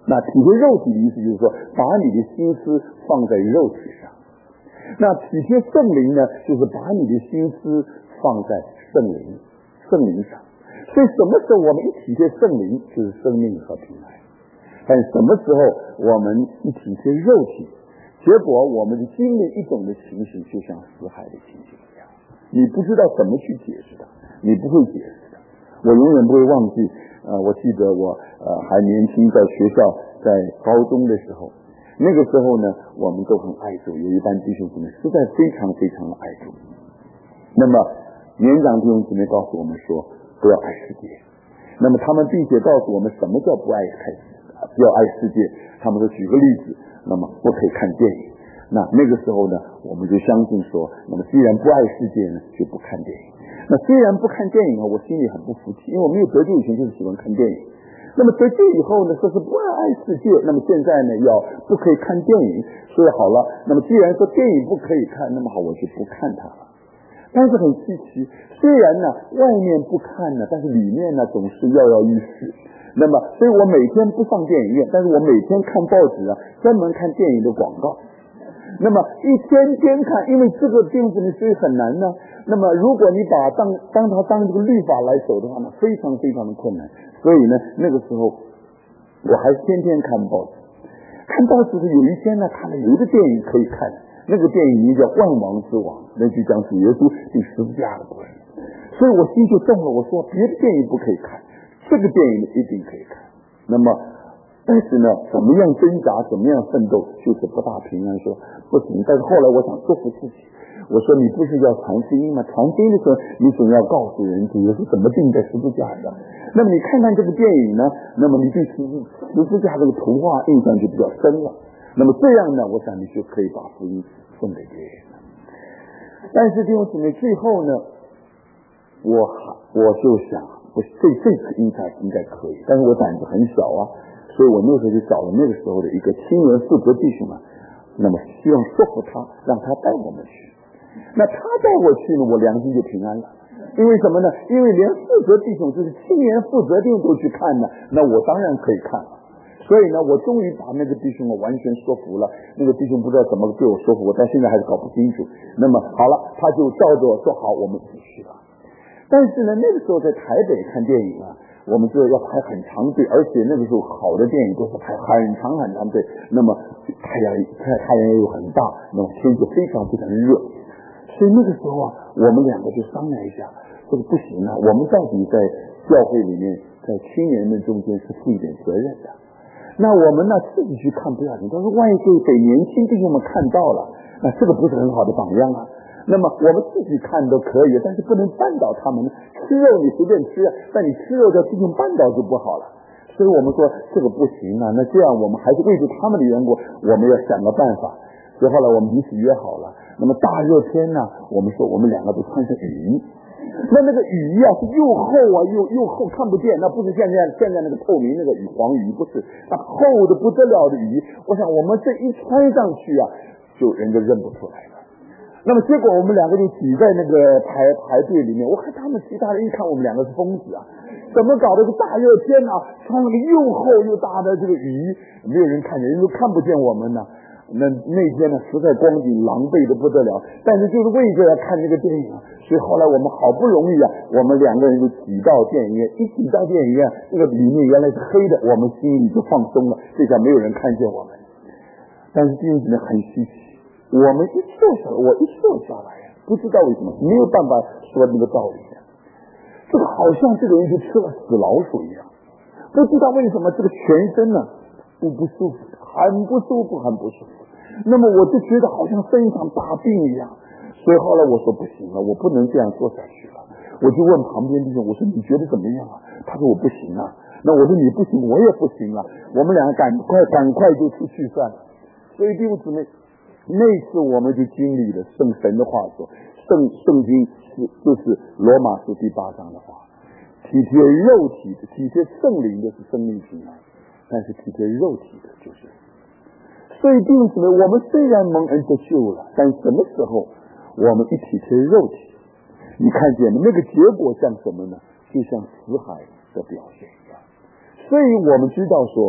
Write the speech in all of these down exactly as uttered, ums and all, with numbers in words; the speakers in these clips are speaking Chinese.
那体贴肉体的意思就是说，把你的心思放在肉体上。那体贴圣灵呢，就是把你的心思放在圣灵圣灵上。所以什么时候我们一体贴圣灵，就是生命和平安。但什么时候我们一体贴肉体，结果我们经历一种的情形，就像死海的情形一样，你不知道怎么去解释的，你不会解释的。我永远不会忘记，呃，我记得我呃还年轻，在学校在高中的时候，那个时候呢，我们都很爱主，有一班弟兄姊妹实在非常非常的爱主。那么年长弟兄姊妹告诉我们说，不要爱世界。那么他们并且告诉我们什么叫不爱看，不要爱世界。他们说举个例子，那么不可以看电影。那那个时候呢，我们就相信说，那么既然不爱世界呢，就不看电影。那虽然不看电影啊，我心里很不服气，因为我没有得救以前就是喜欢看电影。那么得救以后呢，说是不爱爱世界，那么现在呢要不可以看电影，所以好了，那么既然说电影不可以看，那么好，我就不看它了。但是很稀奇，虽然呢外面不看呢，但是里面呢总是跃跃欲试。那么所以我每天不上电影院，但是我每天看报纸啊，专门看电影的广告。那么一天天看，因为这个电子呢所以很难呢。那么如果你把当当它当这个律法来守的话呢，非常非常的困难。所以呢那个时候我还天天看报纸。看报纸的有一天呢，看了有一个电影可以看，那个电影名叫《万王之王》，那就讲主耶稣第十字架的故事。所以我心就动了，我说别的电影不可以看，这个电影一定可以看。那么但是呢怎么样挣扎，怎么样奋斗，就是不大平安，说不行。但是后来我想说服自己，我说你不是要传福音吗？传福音的时候你总要告诉人主耶稣怎么钉在十字架上。那么你看看这个电影呢，那么你对十十字架这个图画印象就比较深了。那么这样呢，我想你就可以把福音送给别人了。但是弟兄姊妹，最后呢，我我就想，我这这次应该应该可以，但是我胆子很小啊，所以我那时候就找了那个时候的一个青年负责弟兄啊，那么希望说服他，让他带我们去。那他带我去呢，我良心就平安了。因为什么呢？因为连负责弟兄，就是青年负责弟兄都去看呢，那我当然可以看了。所以呢，我终于把那个弟兄我完全说服了。那个弟兄不知道怎么被我说服，我到现在还是搞不清楚。那么好了，他就照着我说好，我们一起去了。但是呢，那个时候在台北看电影啊，我们就要排很长队，而且那个时候好的电影都是排很长很长队。那么太阳太太阳又很大，那么天就非常非常热。所以那个时候啊，我们两个就商量一下，这个不行啊，我们到底在教会里面，在青年们中间是负一点责任的。那我们呢自己去看不要紧，但是万一就被年轻弟兄们看到了，那这个不是很好的榜样啊。那么我们自己看都可以，但是不能绊倒他们。吃肉你随便吃，但你吃肉叫弟兄绊倒就不好了。所以我们说这个不行啊，那这样我们还是为着他们的缘故，我们要想个办法。所以后来我们彼此约好了，那么大热天呢，我们说我们两个都穿上雨衣。那那个雨啊是又厚啊又又厚，看不见，那不是现在现在那个透明那个雨黄雨，不是，那厚的不得了的雨。我想我们这一穿上去啊，就人就认不出来了。那么结果我们两个就挤在那个排排队里面，我看他们其他人一看我们两个是疯子啊，怎么搞的？个大热天啊，穿了个又厚又大的这个雨衣，没有人看见，人都看不见我们呢。那那天呢，实在光景狼狈的不得了，但是就是为着要看这个电影啊，所以后来我们好不容易啊，我们两个人就挤到电影院，一挤到电影院，这个里面原来是黑的，我们心里就放松了，这下没有人看见我们。但是电影呢很稀奇，我们一坐下来，我一坐下来，不知道为什么没有办法说那个道理，这个好像这个人就吃了死老鼠一样，不知道为什么这个全身呢不不舒服，很不舒服，很不舒服。那么我就觉得好像生一场大病一样，所以后来我说不行了，我不能这样做下去了。我就问旁边弟兄，我说你觉得怎么样啊？他说我不行啊。那我说你不行，我也不行啊。我们两个赶快赶快就出去算了。所以弟兄姊妹，那次我们就经历了圣神的话说，圣圣经是就是罗马书第八章的话，体贴肉体的，体贴圣灵的是生命平安，但是体贴肉体的就是。所以弟兄姊妹，我们虽然蒙恩得救了，但什么时候我们一体贴肉体，你看见那个结果像什么呢？就像死海的表现一样。所以我们知道说，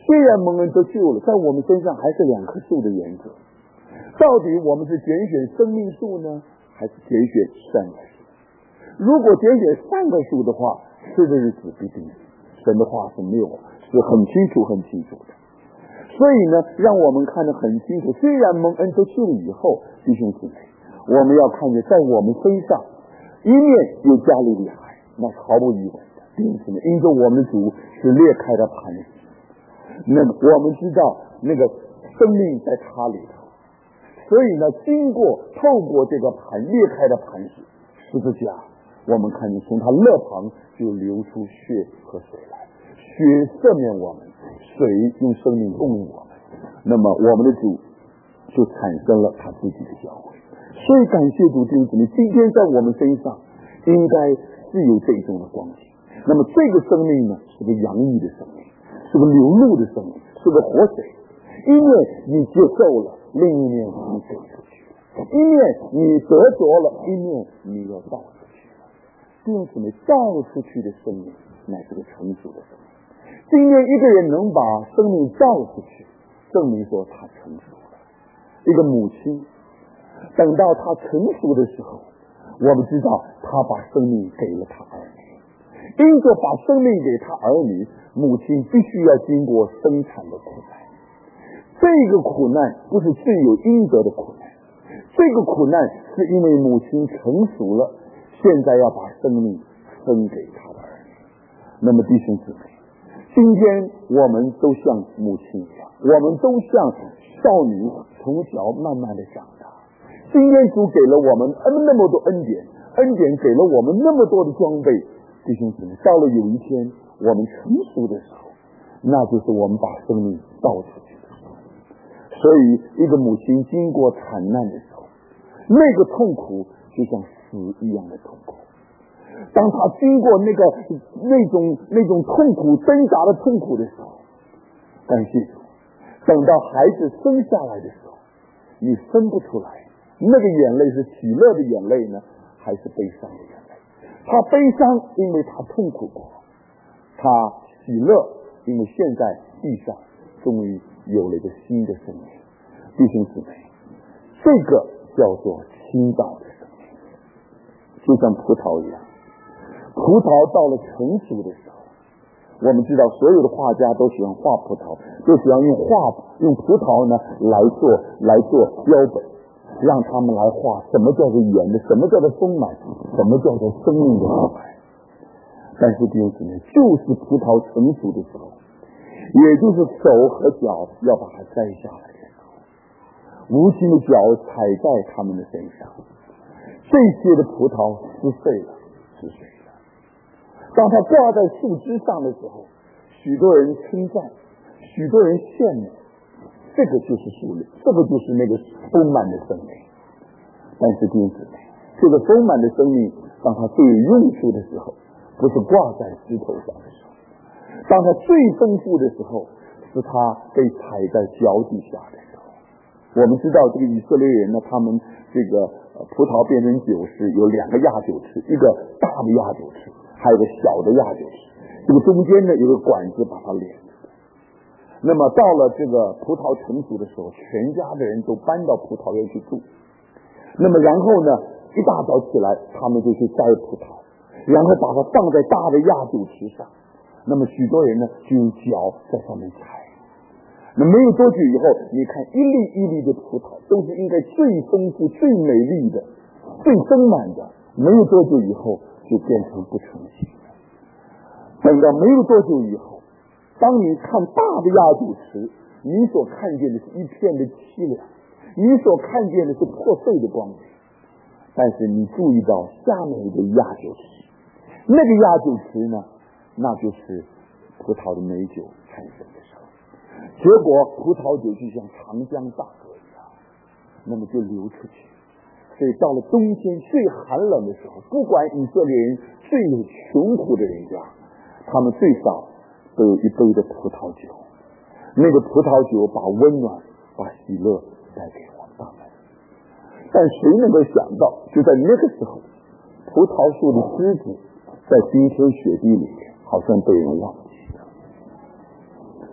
虽然蒙恩得救了，在我们身上还是两棵树的原则。到底我们是拣选生命树呢，还是拣选善的树？如果拣选善的树的话，吃的日子必定死。神的话是没有，是很清楚很清楚的。所以呢，让我们看得很清楚。虽然蒙恩得救了以后，弟兄姊妹，我们要看见在我们身上一面有加利利海，那是毫无疑问的。弟兄姊妹，因着我们的主是裂开的磐石，那么我们知道那个生命在他里头，所以呢，经过透过这个磐裂开的磐石十字架，我们看见从他肋旁就流出血和水来，血赦免我们，水用生命供应我们，那么我们的主就产生了他自己的教会。所以感谢主，弟兄姊妹，今天在我们身上应该是有这种的光景。那么这个生命呢，是个洋溢的生命，是个流露的生命，是个活水。一面你接受了，另一面你给出去了；一面你得着了，一面你要倒出去了。弟兄姊妹，倒出去的生命乃是个成熟的生命。今天一个人能把生命倒出去，证明说他成熟了。一个母亲等到他成熟的时候，我们知道他把生命给了他儿女，因着把生命给他儿女，母亲必须要经过生产的苦难。这个苦难不是罪有应得的苦难，这个苦难是因为母亲成熟了，现在要把生命分给他的儿女。那么弟兄姊妹，今天我们都像母亲一样，我们都像少女从小慢慢的长大。今天主给了我们那么多恩典，恩典给了我们那么多的装备。弟兄姊妹，到了有一天我们成熟的时候，那就是我们把生命倒出去的时候。所以一个母亲经过惨难的时候，那个痛苦就像死一样的痛苦。当他经过那个那种那种痛苦挣扎的痛苦的时候，感谢主，等到孩子生下来的时候，你分不出来那个眼泪是喜乐的眼泪呢，还是悲伤的眼泪。他悲伤，因为他痛苦过；他喜乐，因为现在地上终于有了一个新的生命。弟兄姊妹，这个叫做新造的生命，就像葡萄一样。葡萄到了成熟的时候，我们知道所有的画家都喜欢画葡萄，都喜欢用画用葡萄呢来做来做标本，让他们来画什么叫做圆的，什么叫做丰满，什么叫做生命的丰满。但是弟兄姊妹，就是葡萄成熟的时候，也就是手和脚要把它摘下来的时候，无情的脚踩在他们的身上，这些的葡萄撕碎了，撕碎了。当它挂在树枝上的时候，许多人称赞，许多人羡慕，这个就是树林，这个就是那个丰满的生命。但是弟兄姊妹，这个丰满的生命，当它最有用处的时候，不是挂在枝头上的时候，当它最丰富的时候，是它被踩在脚底下的时候。我们知道这个以色列人呢，他们这个葡萄变成酒时有两个压酒池，一个大的压酒池，还有个小的压酒池，这个中间呢有个管子把它连着。那么到了这个葡萄成熟的时候，全家的人都搬到葡萄园去住。那么然后呢，一大早起来，他们就去摘葡萄，然后把它放在大的压酒池上。那么许多人呢就用脚在上面踩。那没有多久以后，你看一粒一粒的葡萄都是应该最丰富、最美丽的、最丰满的，没有多久以后就变成不成形了。等到没有多久以后，当你看大的压酒池，你所看见的是一片的凄凉，你所看见的是破碎的光景。但是你注意到下面一个压酒池，那个压酒池呢，那就是葡萄的美酒产生的时候。结果葡萄酒就像长江大河一样，那么就流出去。所以到了冬天最寒冷的时候，不管以色列人最有穷苦的人家，他们最少都有一杯的葡萄酒，那个葡萄酒把温暖把喜乐带给我们。但谁能够想到，就在那个时候，葡萄树的枝子在冰天雪地里面好像被人忘记了。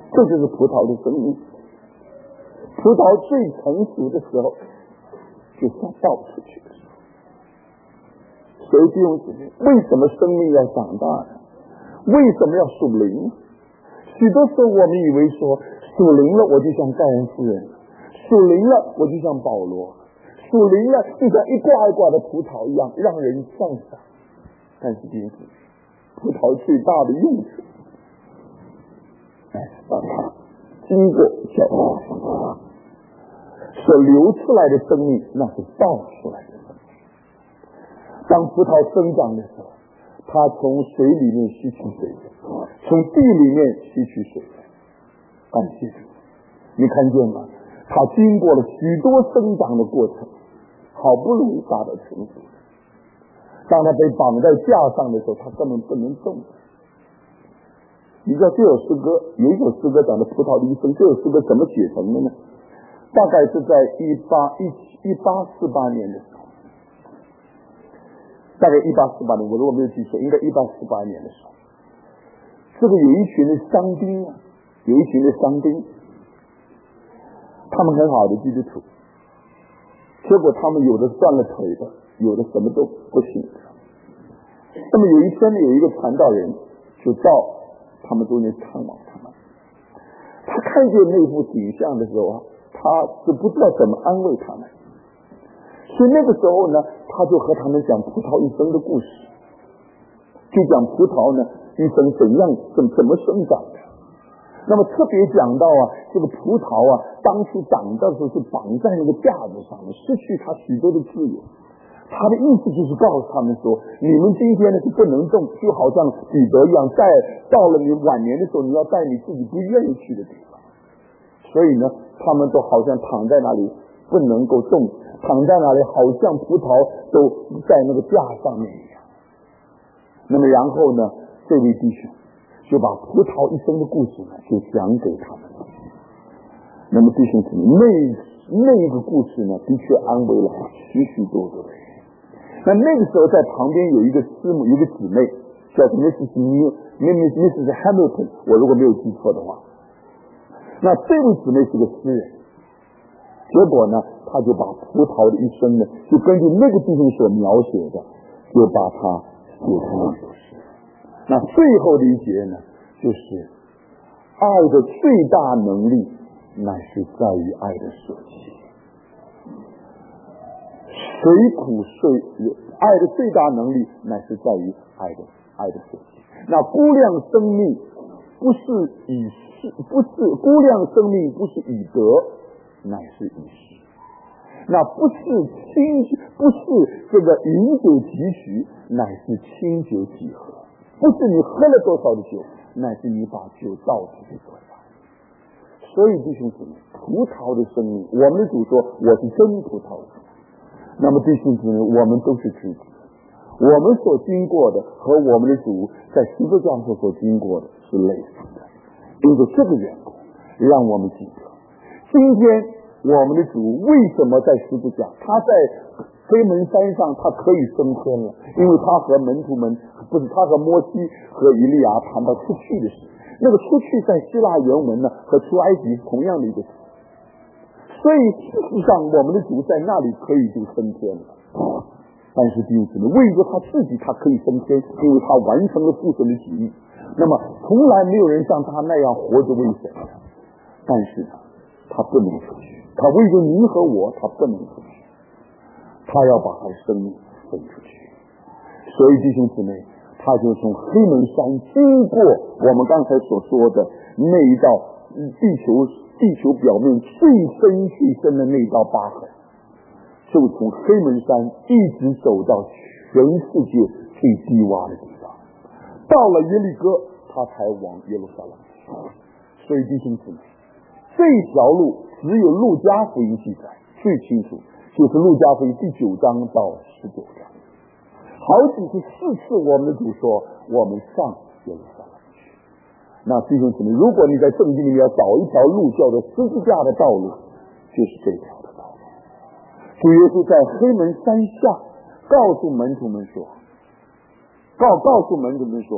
这就是葡萄的生命。葡萄最成熟的时候，就是要倒出去的时候。所以弟兄姊妹，为什么生命要长大呢？为什么要属灵？许多时候我们以为说，属灵了我就像盖恩夫人，属灵了我就像保罗，属灵了就像一挂一挂的葡萄一样，让人赞赏。但是弟兄姊妹，葡萄最大的用处，哎，让它经过搅拌所流出来的生命，那是倒出来的生命。当葡萄生长的时候，它从水里面吸取水分，从地里面吸取水分。感谢主，你看见吗？它经过了许多生长的过程，好不容易达到成熟。当它被绑在架上的时候，它根本不能动。你知道这首诗歌，有一首诗歌讲的葡萄的一生，这首诗歌怎么写成的呢？大概是在一八一一八四八年的时候，大概一八四八年，我如果没有记错，应该一八四八年的时候，这个有一群的商丁啊，有一群的商丁，他们很好的基督徒，结果他们有的断了腿的，有的什么都不行的。那么有一天呢，有一个传道人就到他们中间看望他们，他看见那幅景象的时候啊，他就不知道怎么安慰他们，所以那个时候呢，他就和他们讲葡萄一生的故事，就讲葡萄呢一生怎样怎怎么生长的。那么特别讲到啊，这个葡萄啊，当初长的时候是绑在那个架子上的，失去它许多的自由。他的意思就是告诉他们说，你们今天呢是不能动，就好像彼得一样，在到了你晚年的时候，你要在你自己不愿意去的地方。所以呢，他们都好像躺在那里不能够动，躺在那里好像葡萄都在那个架上面一样。那么然后呢，这位弟兄就把葡萄一生的故事呢就讲给他们。那么弟兄姊妹，那那一个故事呢，的确安慰了许许多多的人。那那个时候在旁边有一个师母，有一个姊妹叫做 Missus Missus Hamilton， 我如果没有记错的话，那这位姊妹是个诗人，结果呢，他就把葡萄的一生呢，就根据那个地方所描写的，就把它写成了一首诗。那最后的一节呢，就是爱的最大能力乃是在于爱的舍弃。水苦水，爱的最大能力乃是在于爱的爱的舍弃。那估量生命不是以事，不是估量生命不是以德，乃是以事。那不是清，不是这个饮酒几许，乃是清酒几何。不是你喝了多少的酒，乃是你把酒倒出去多少。所以弟兄姊妹，葡萄的生命，我们的主说我是真葡萄树。那么弟兄姊妹，我们都是知己，我们所经过的和我们的主在十字架上所经过的是类似的。因着这个缘故，让我们记得今天我们的主为什么在十字架，他在黑门山上他可以升天了，因为他和门徒们，不是他和摩西和以利亚谈到出去的事。那个出去在希腊原文呢和出埃及同样的一个词，所以事实上我们的主在那里可以就升天了。但是弟兄姊妹，为着他自己他可以升天，因为他完成了父神的旨意。那么从来没有人像他那样活着为神，但是呢他不能出去，他为着你和我他不能出去，他要把他的生命分出去。所以弟兄姊妹，他就从黑门山经过我们刚才所说的那一道地球地球表面最深最深的那一道疤痕，就从黑门山一直走到全世界最低洼的地方，到了耶利哥他才往耶路撒冷去。所以弟兄姊妹，这条路只有路加福音记载最清楚，就是路加福音第九章到十九章，好几次四次我们的主说我们上耶路撒冷去。那弟兄姊妹，如果你在圣经里面要找一条路叫做十字架的道路，就是这条的道路。主耶稣在黑门山下告诉门徒们说告告诉门徒们说，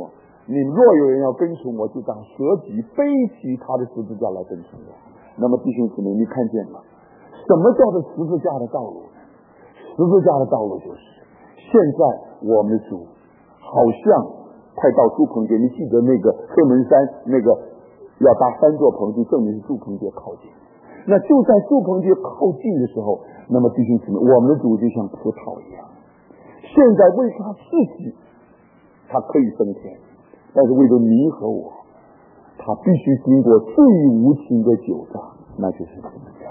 你若有人要跟从我，就当舍己背起他的十字架来跟从我。那么弟兄姊妹，你看见了什么叫做十字架的道路呢？十字架的道路就是现在我们的主好像快到住棚节，你记得那个黑门山那个要搭三座棚，就证明是住棚节靠近。那就在住棚节靠近的时候，那么弟兄姊妹，我们的主就像葡萄一样，现在为他自己他可以升天，但是为了你和我，他必须经过最无情的酒榨，那就是